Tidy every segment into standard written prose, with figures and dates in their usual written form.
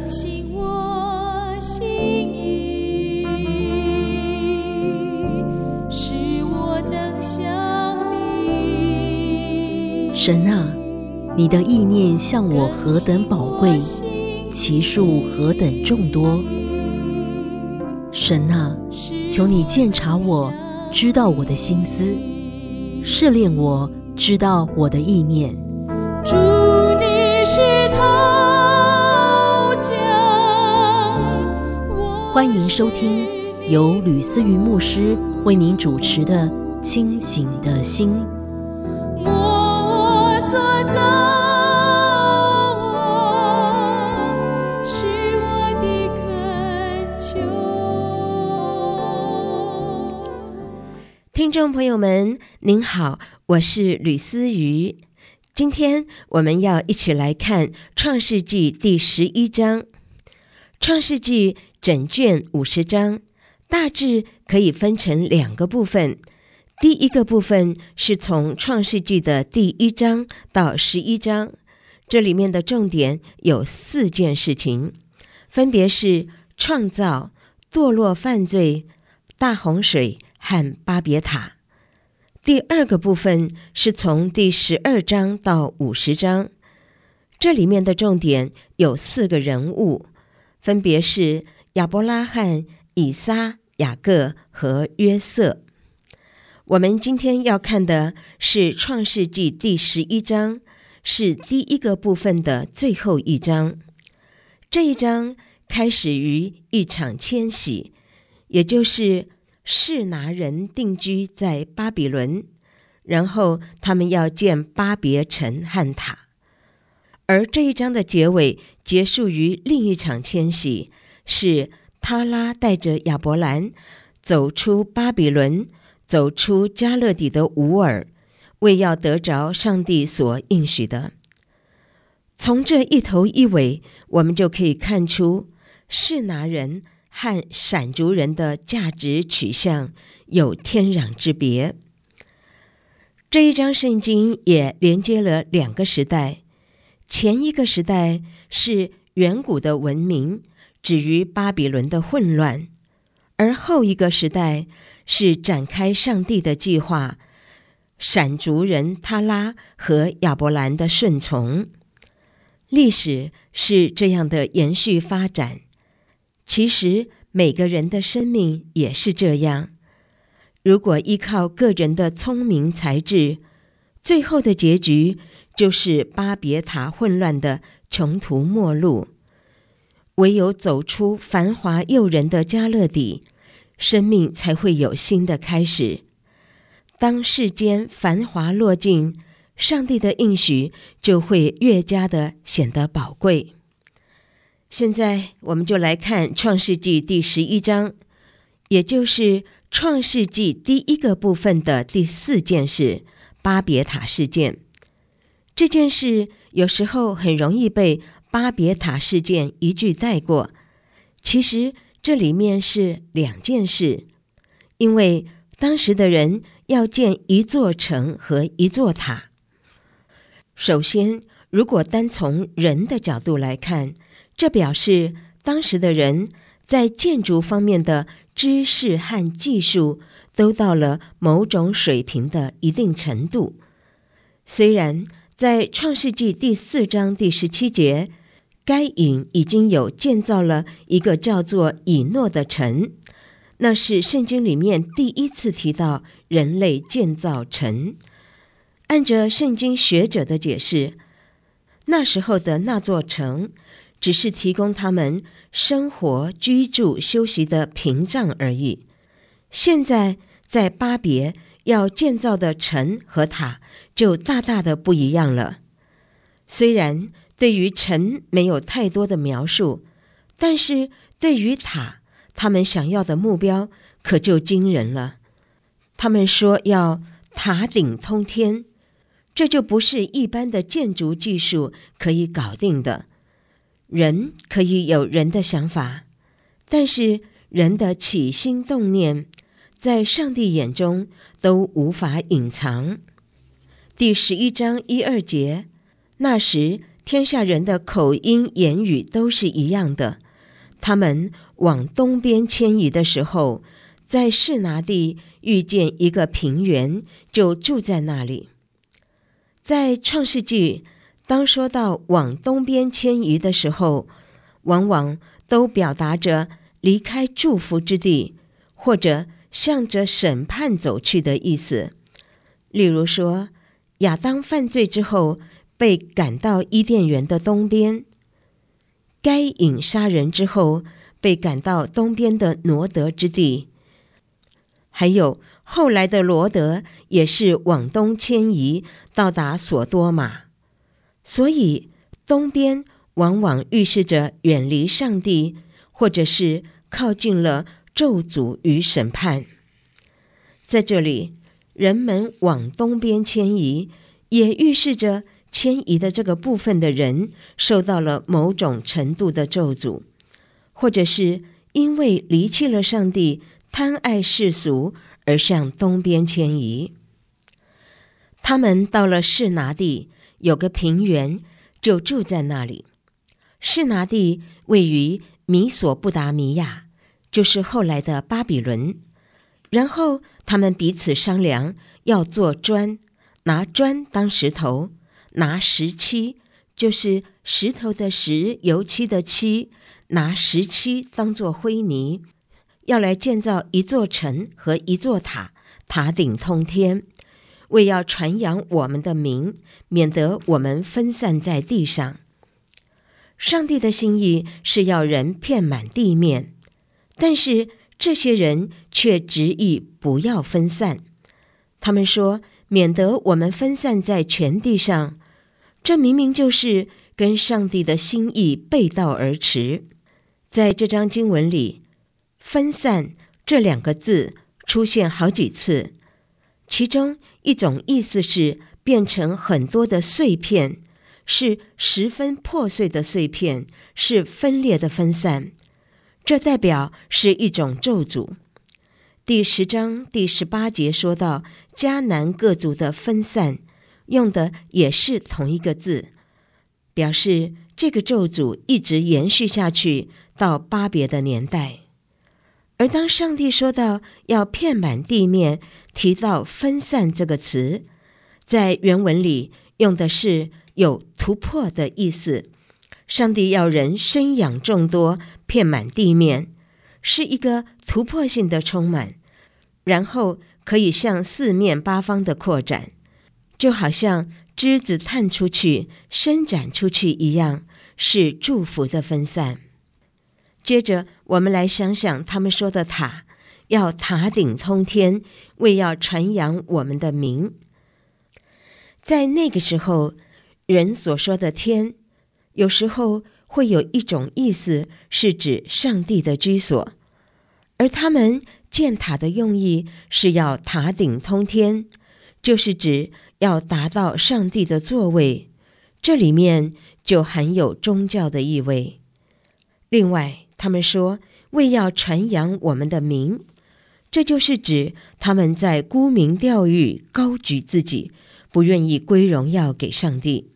醒我心意，使我能想你。 神啊，你的意念向我何等宝贵，其数何等众多。神啊，求你鉴察我，知道我的心思，试炼我，知道我的意念。 主，你是陶匠， 欢迎收听由吕思瑜牧师为您主持的《清醒的心》。 摸我所造，是我的恳求。 听众朋友们，您好，我是吕思瑜。今天我们要一起来看创世纪第11章。创世纪整卷50章，大致可以分成2个部分。第一个部分是从创世纪的第1章到11章，这里面的重点有4件事情，分别是创造、堕落犯罪、大洪水和巴别塔。第二个部分是从第12章到50章，这里面的重点有4个人物，分别是亚伯拉罕、以撒、雅各和约瑟。我们今天要看的是创世纪第11章，是第一个部分的最后一章。这一章开始于一场迁徙，也就是示拿人定居在巴比伦，然后他们要建巴别城和塔。而这一章的结尾结束于另一场迁徙，是他拉带着亚伯兰走出巴比伦，走出加勒底的乌尔，为要得着上帝所应许的。从这一头一尾，我们就可以看出示拿人和闪族人的价值取向有天壤之别。这一章圣经也连接了2个时代，前一个时代是远古的文明止于巴比伦的混乱，而后一个时代是展开上帝的计划，闪族人他拉和亚伯兰的顺从。历史是这样的延续发展，其实每个人的生命也是这样。如果依靠个人的聪明才智，最后的结局就是巴别塔混乱的穷途末路。唯有走出繁华诱人的加勒底，生命才会有新的开始。当世间繁华落尽，上帝的应许就会越加的显得宝贵。现在我们就来看创世纪第11章，也就是创世纪第一个部分的第4件事，巴别塔事件。这件事有时候很容易被巴别塔事件一句带过，其实这里面是2件事，因为当时的人要建一座城和一座塔。首先，如果单从人的角度来看，这表示当时的人在建筑方面的知识和技术都到了某种水平的一定程度。虽然在创世纪第4章第17节，该隐已经有建造了一个叫做以诺的城，那是圣经里面第一次提到人类建造城。按着圣经学者的解释，那时候的那座城只是提供他们生活、居住、休息的屏障而已。现在在巴别要建造的城和塔就大大的不一样了。虽然对于城没有太多的描述，但是对于塔，他们想要的目标可就惊人了。他们说要塔顶通天，这就不是一般的建筑技术可以搞定的。人可以有人的想法，但是人的起心动念在上帝眼中都无法隐藏。第11章1、2节，那时天下人的口音言语都是一样的。他们往东边迁移的时候，在示拿地遇见一个平原，就住在那里。在创世纪，当说到往东边迁移的时候，往往都表达着离开祝福之地，或者向着审判走去的意思。例如说，亚当犯罪之后被赶到伊甸园的东边，该隐杀人之后被赶到东边的挪得之地，还有后来的罗得也是往东迁移，到达索多玛。所以东边往往预示着远离上帝，或者是靠近了咒诅与审判。在这里，人们往东边迁移，也预示着迁移的这个部分的人受到了某种程度的咒诅，或者是因为离弃了上帝，贪爱世俗而向东边迁移。他们到了示拿地，有个平原，就住在那里。示拿地位于米索不达米亚，就是后来的巴比伦。然后他们彼此商量，要做砖，拿砖当石头，拿石漆，就是石头的石，油漆的漆，拿石漆当作灰泥，要来建造一座城和一座塔，塔顶通天，为要传扬我们的名，免得我们分散在地上。上帝的心意是要人遍满地面，但是这些人却执意不要分散。他们说，免得我们分散在全地上，这明明就是跟上帝的心意背道而驰。在这章经文里，分散这两个字出现好几次，其中一种意思是变成很多的碎片，是十分破碎的碎片，是分裂的分散，这代表是一种咒诅。第10章第18节说到迦南各族的分散，用的也是同一个字，表示这个咒诅一直延续下去到巴别的年代。而当上帝说到要遍满地面，提到分散这个词，在原文里用的是有突破的意思。上帝要人生养众多，遍满地面，是一个突破性的充满，然后可以向四面八方的扩展，就好像枝子探出去，伸展出去一样，是祝福的分散。接着我们来想想他们说的塔，要塔顶通天，为要传扬我们的名。在那个时候，人所说的天，有时候会有一种意思是指上帝的居所，而他们建塔的用意是要塔顶通天，就是指要达到上帝的座位，这里面就含有宗教的意味。另外他们说为要传扬我们的名，这就是指他们在沽名钓誉，高举自己，不愿意归荣耀给上帝。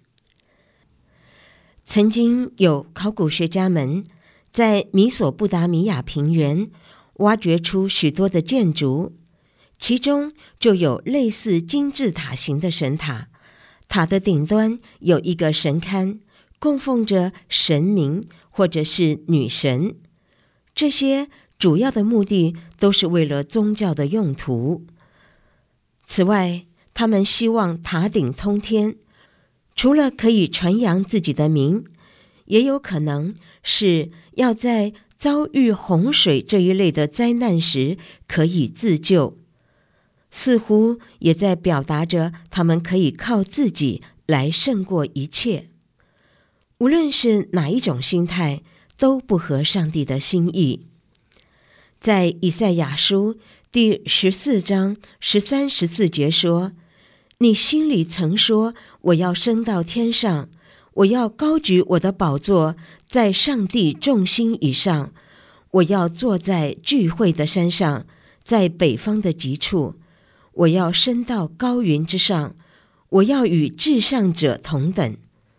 曾经有考古学家们在米索不达米亚平原挖掘出许多的建筑，其中就有类似金字塔形的神塔，塔的顶端有一个神龛，供奉着神明或者是女神，这些主要的目的都是为了宗教的用途。此外，他们希望塔顶通天，除了可以传扬自己的名，也有可能是要在遭遇洪水这一类的灾难时可以自救，似乎也在表达着他们可以靠自己来胜过一切。无论是哪一种心态，都不合上帝的心意。在以赛亚书第14章13、14节说，你心里曾说，我要升到天上，我要高举我的宝座在上帝众星以上，我要坐在聚会的山上，在北方的极处，我要升到高云之上，我要与至上者同等。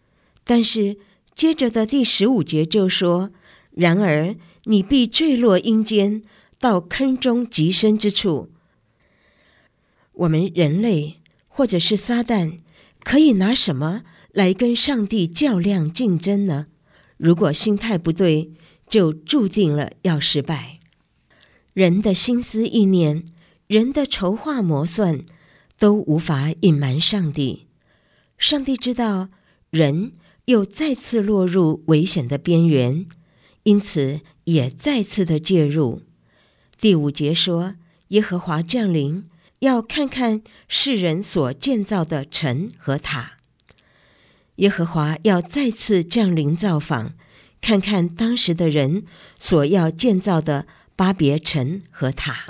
但是接着的第15节就说，然而你必坠落阴间，到坑中极深之处。我们人类或者是撒旦，可以拿什么来跟上帝较量竞争呢？如果心态不对，就注定了要失败。人的心思意念，人的筹划谋算，都无法隐瞒上帝。上帝知道人又再次落入危险的边缘，因此也再次的介入。第5节说，耶和华降临，要看看世人所建造的城和塔。耶和华要再次降临造访，看看当时的人所要建造的巴别城和塔。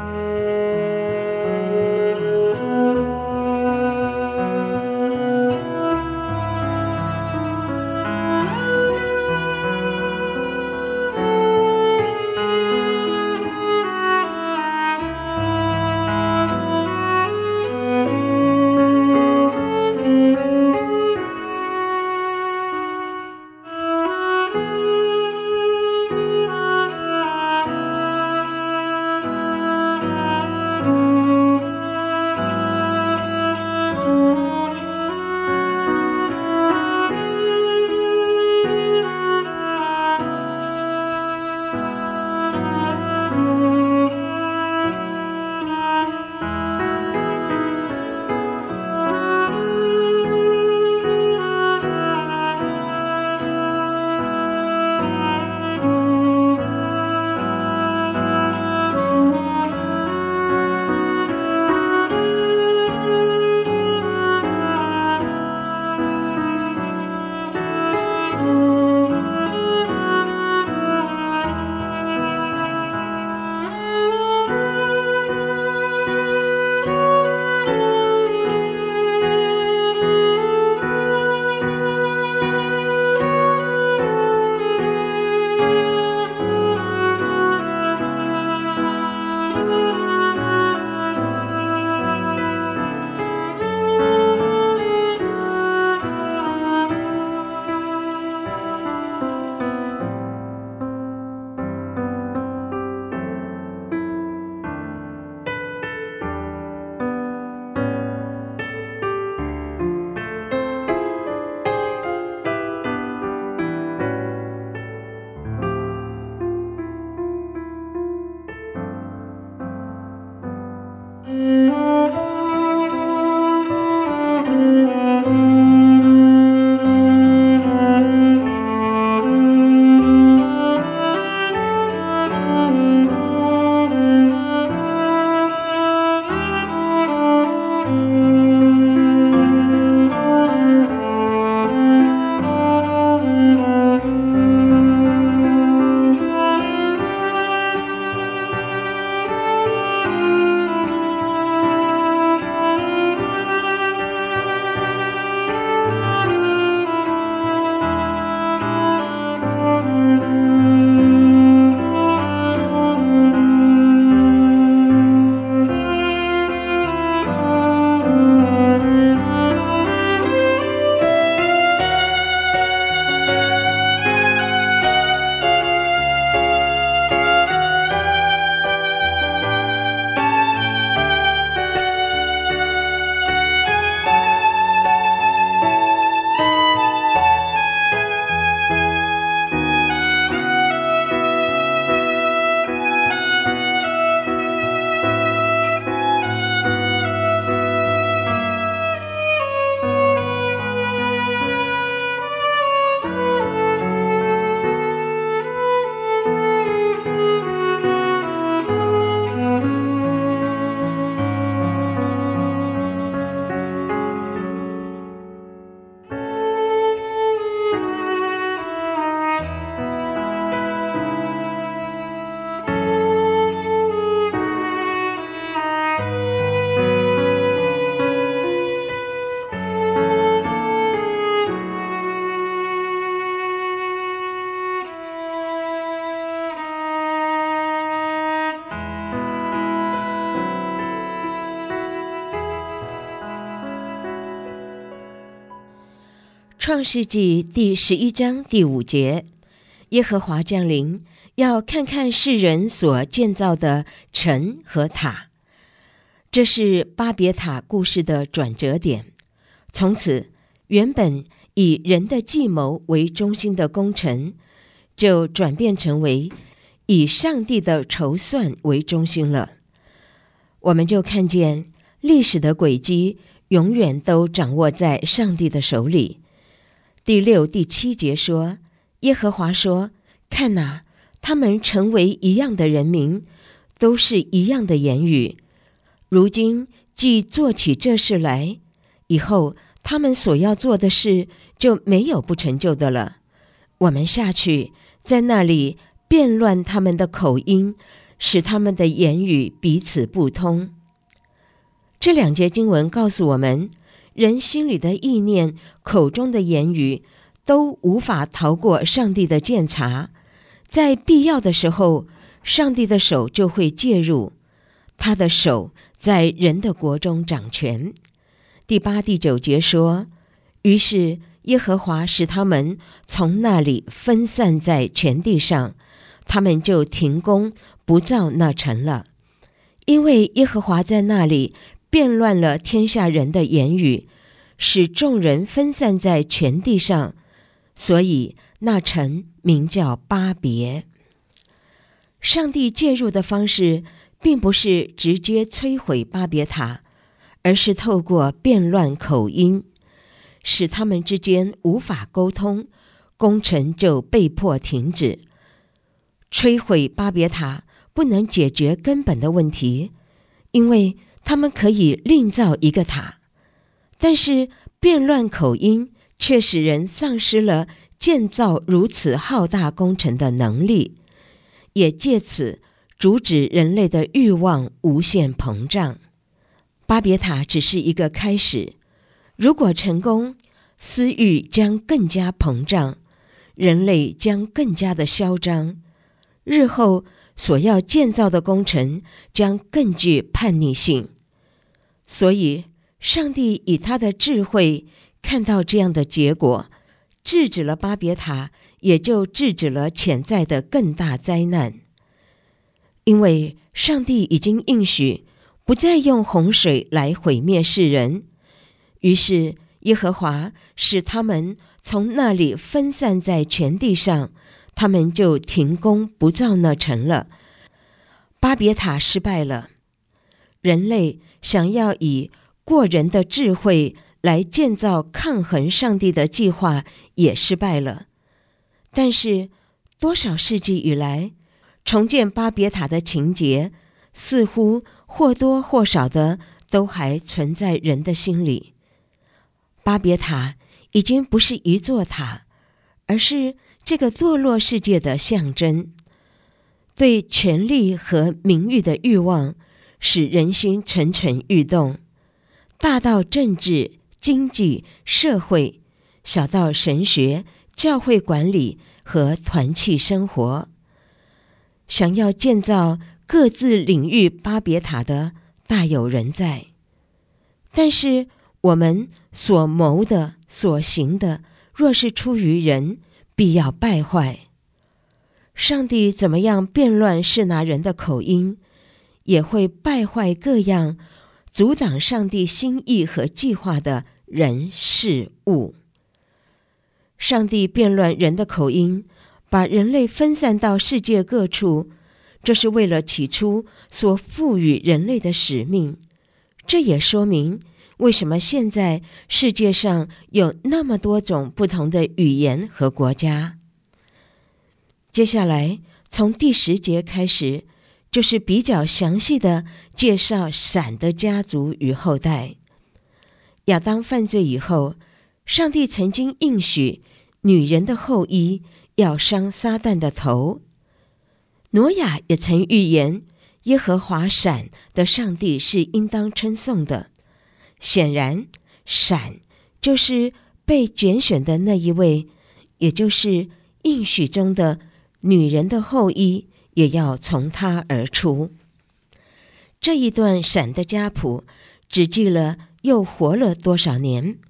创世纪第11章第5节，耶和华降临，要看看世人所建造的城和塔。这是巴别塔故事的转折点。从此，原本以人的计谋为中心的工程，就转变成为以上帝的筹算为中心了。我们就看见历史的轨迹永远都掌握在上帝的手里。第6、第7节说，耶和华说，看哪，他们成为一样的人民，都是一样的言语。如今既做起这事来，以后他们所要做的事就没有不成就的了。我们下去，在那里变乱他们的口音，使他们的言语彼此不通。这2节经文告诉我们，人心里的意念、口中的言语都无法逃过上帝的鉴察，在必要的时候，上帝的手就会介入，他的手在人的国中掌权。第8、第9节说，于是耶和华使他们从那里分散在全地上，他们就停工不造那城了，因为耶和华在那里变乱了天下人的言语，使众人分散在全地上，所以那城名叫巴别。上帝介入的方式并不是直接摧毁巴别塔，而是透过变乱口音，使他们之间无法沟通，工程就被迫停止。摧毁巴别塔不能解决根本的问题，因为他们可以另造一个塔，但是变乱口音却使人丧失了建造如此浩大工程的能力，也借此阻止人类的欲望无限膨胀。巴别塔只是一个开始，如果成功，私欲将更加膨胀，人类将更加的嚣张，日后所要建造的工程将更具叛逆性。所以上帝以他的智慧看到这样的结果，制止了巴别塔，也就制止了潜在的更大灾难。因为上帝已经应许不再用洪水来毁灭世人，于是耶和华使他们从那里分散在全地上，他们就停工不造那城了。巴别塔失败了，人类想要以过人的智慧来建造抗衡上帝的计划也失败了。但是多少世纪以来，重建巴别塔的情节似乎或多或少的都还存在人的心里。巴别塔已经不是一座塔，而是这个堕落世界的象征。对权力和名誉的欲望使人心蠢蠢欲动，大到政治、经济、社会，小到神学、教会管理和团契生活。想要建造各自领域巴别塔的大有人在，但是我们所谋的、所行的，若是出于人，必要败坏。上帝怎么样变乱是拿人的口音，也会败坏各样阻挡上帝心意和计划的人事物。上帝变乱人的口音，把人类分散到世界各处，这是为了起初所赋予人类的使命。这也说明为什么现在世界上有那么多种不同的语言和国家。接下来从第10节开始，就是比较详细的介绍闪的家族与后代。亚当犯罪以后，上帝曾经应许女人的后裔要伤撒旦的头。挪亚也曾预言耶和华闪的上帝是应当称颂的。显然，闪就是被拣选的那一位，也就是应许中的女人的后裔也要从他而出。这一段闪的家谱只记了又活了多少年，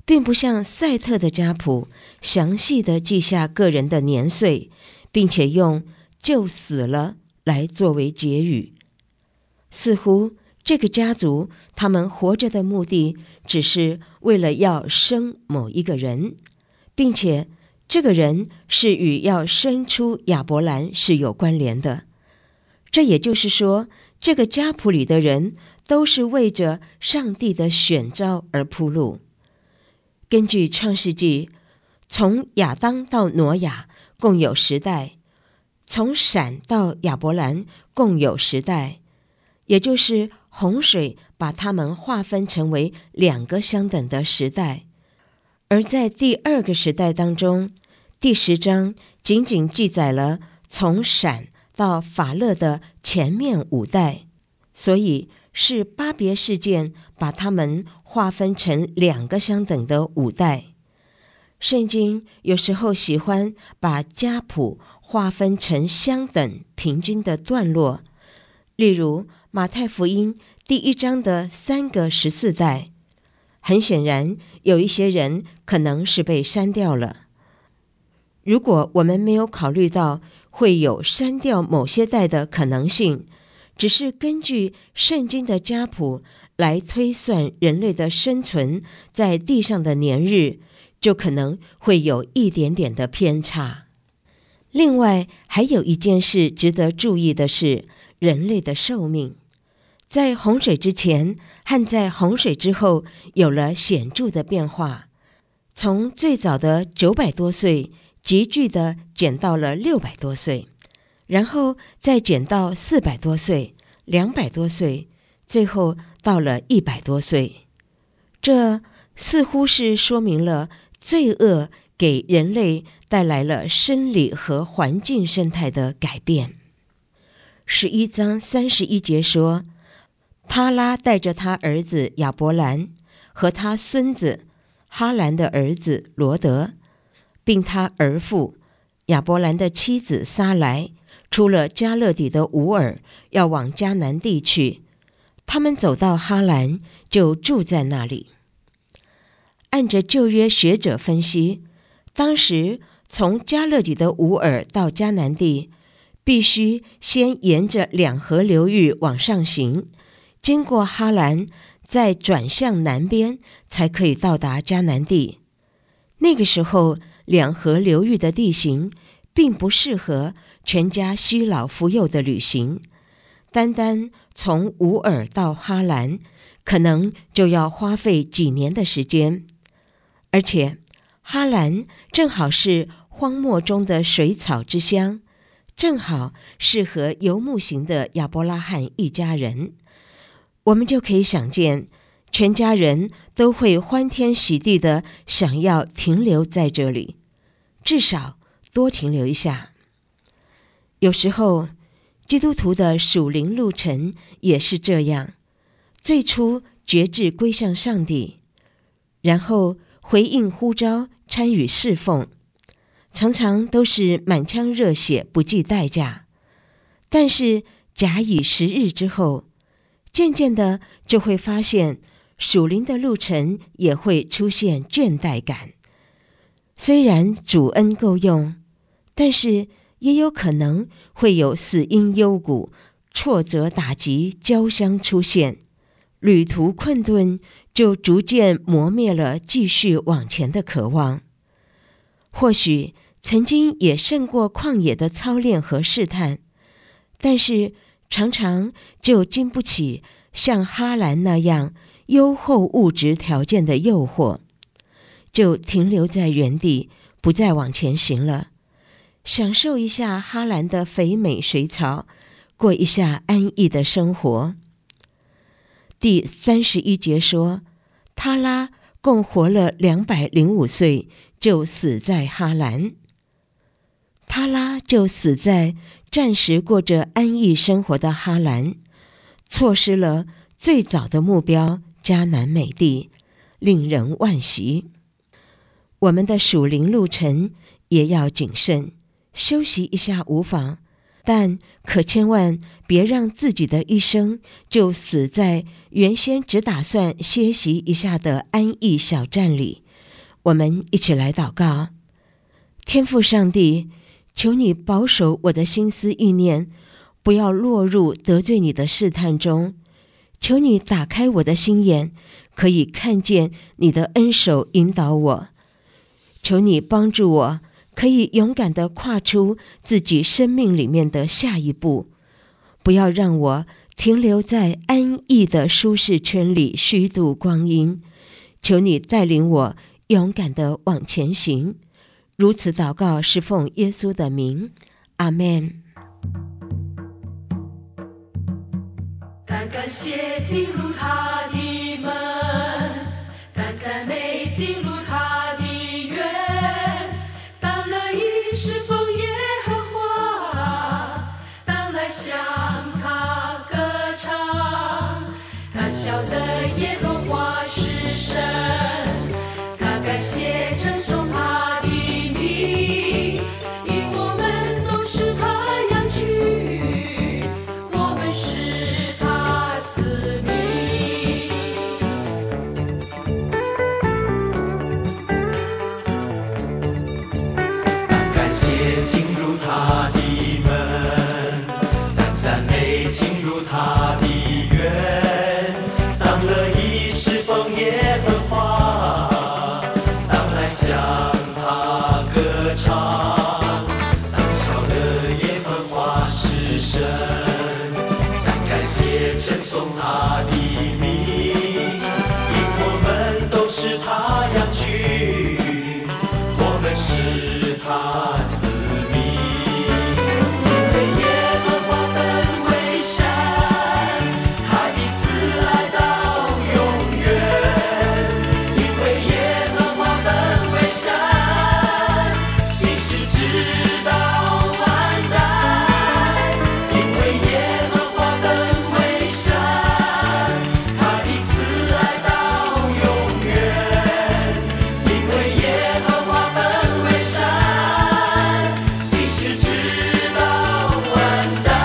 并不像赛特的家谱详细的记下个人的年岁，并且用就死了来作为结语。似乎这个家族他们活着的目的只是为了要生某一个人，并且这个人是与要生出亚伯兰是有关联的。这也就是说，这个家谱里的人都是为着上帝的选召而铺路。根据创世纪，从亚当到挪亚共有10代，从闪到亚伯兰共有10代，也就是洪水把他们划分成为2个相等的时代。而在第2个时代当中，第10章仅仅记载了从闪到法勒的前面5代，所以是巴别事件把他们划分成2个相等的5代。圣经有时候喜欢把家谱划分成相等平均的段落，例如马太福音第1章的3个14代，很显然有一些人可能是被删掉了。如果我们没有考虑到会有删掉某些代的可能性，只是根据圣经的家谱来推算人类的生存在地上的年日，就可能会有一点点的偏差。另外，还有一件事值得注意的是，人类的寿命在洪水之前和在洪水之后有了显著的变化，从最早的900多岁急剧的减到了600多岁，然后再减到400多岁、200多岁，最后到了100多岁。这似乎是说明了罪恶给人类带来了生理和环境生态的改变。11章31节说，他拉带着他儿子亚伯兰和他孙子哈兰的儿子罗德，并他儿妇亚伯兰的妻子撒来，出了加勒底的乌尔，要往迦南地去。他们走到哈兰，就住在那里。按着旧约学者分析，当时从加勒底的乌尔到迦南地，必须先沿着2河流域往上行，经过哈兰，再转向南边，才可以到达迦南地。那个时候2河流域的地形并不适合全家西老扶幼的旅行，单单从乌尔到哈兰，可能就要花费几年的时间。而且哈兰正好是荒漠中的水草之乡，正好适合游牧型的亚伯拉罕一家人。我们就可以想见，全家人都会欢天喜地的想要停留在这里，至少多停留一下。有时候基督徒的属灵路程也是这样，最初决志归向上帝，然后回应呼召，参与侍奉，常常都是满腔热血，不计代价。但是假以时日之后，渐渐的就会发现属灵的路程也会出现倦怠感。虽然主恩够用，但是也有可能会有死因幽谷、挫折打击交相出现，旅途困顿就逐渐磨灭了继续往前的渴望。或许曾经也胜过旷野的操练和试探，但是常常就经不起像哈兰那样优厚物质条件的诱惑，就停留在原地，不再往前行了，享受一下哈兰的肥美水草，过一下安逸的生活。第31节说，他拉共活了205岁，就死在哈兰。他拉就死在暂时过着安逸生活的哈兰，错失了最早的目标迦南美地，令人惋惜。我们的属灵路程也要谨慎，休息一下无妨，但可千万别让自己的一生就死在原先只打算歇息一下的安逸小站里， 我们一起来祷告。天父上帝，求你保守我的心思意念，不要落入得罪你的试探中。求你打开我的心眼，可以看见你的恩手引导我。求你帮助我，可以勇敢地跨出自己生命里面的下一步，不要让我停留在安逸的舒适圈里虚度光阴。求你带领我勇敢地往前行。如此祷告是奉耶稣的名，阿们。 但感谢进入他的门，但赞美进入他的园，当乐意侍奉耶和华，当来向他歌唱。他晓得耶和华是神，他感谢称颂他的名，因我们都是他羊群，我们是他子民。 感谢进入他的门，当赞美进入他的园，当乐意侍奉耶和华，当来向他歌唱，当晓得耶和华是神，当感谢称颂他的名，因我们都是他羊群，我们是他子民。因为耶和华本为善，他的慈爱到永远。因为耶和华本为善，信实直到万代。因为耶和华本为善，他的慈爱到永远。因为耶和华本为善，信实直到万代。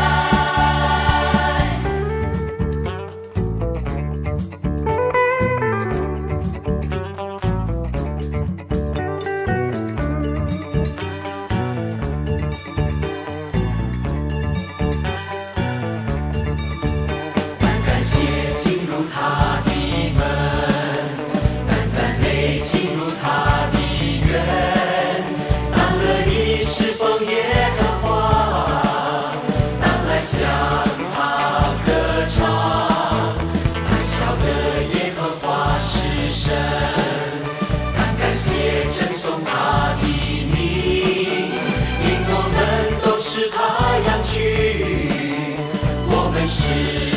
但感谢进入他的门，但赞美进入他的园，当乐意侍奉耶和华，当来向他歌唱，当晓得耶和华是神，当感谢称颂他的名，因我们都是他羊群，我们是